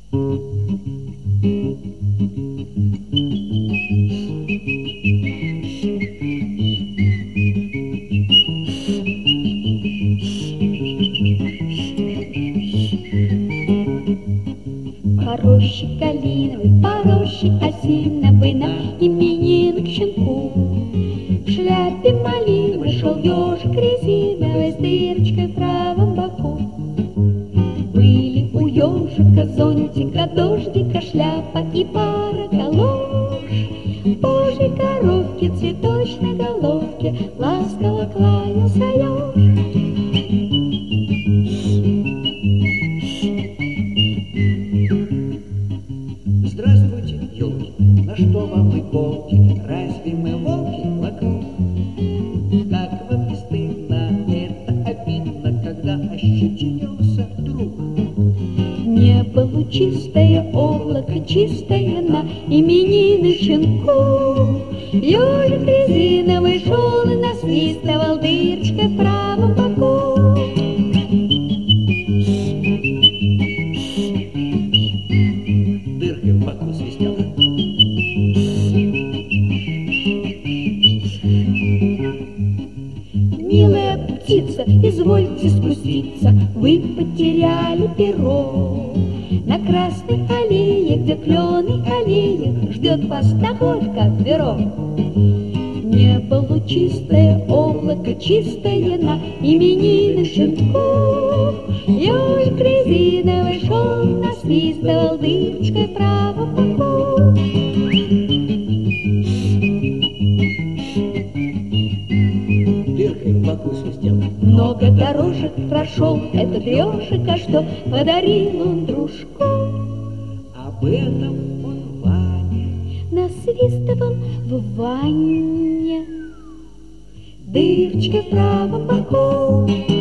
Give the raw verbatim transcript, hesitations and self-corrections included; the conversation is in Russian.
По роще калиновой, по роще осиновой на именин к щенку. В шляпе малиновой шел ежик резиновый с дырочкой в правом боку. Были у ежика зонтика, дождика, шляпа и пара галош. Божьей коровке, цветочной головке ласково кланялся еж. Здравствуйте, елки, на что вам иголки? Разве мы волки вокруг? Как вам не стыдно, это обидно, когда ощетинился друг. Небо лучистое, облако чистое на именины щенку. Ежик резиновый шел и насвистывал дырочкой в правом боку. Дыркой в боку свистел. Милая птица, извольте спуститься, вы потеряли перо. На красной аллее, где клены аллея, ждет вас находка в перо. Небо лучистое, облако чистое на именины щенку. Ежик резиновый шел, насвистывал дырочкой в правом боку. Дыркой в боку свистел. Много дорожек прошел этот ежик, а что подарил он дружку? Об этом он Ваня. Насвистывал в ванне дырочкой в правом боку.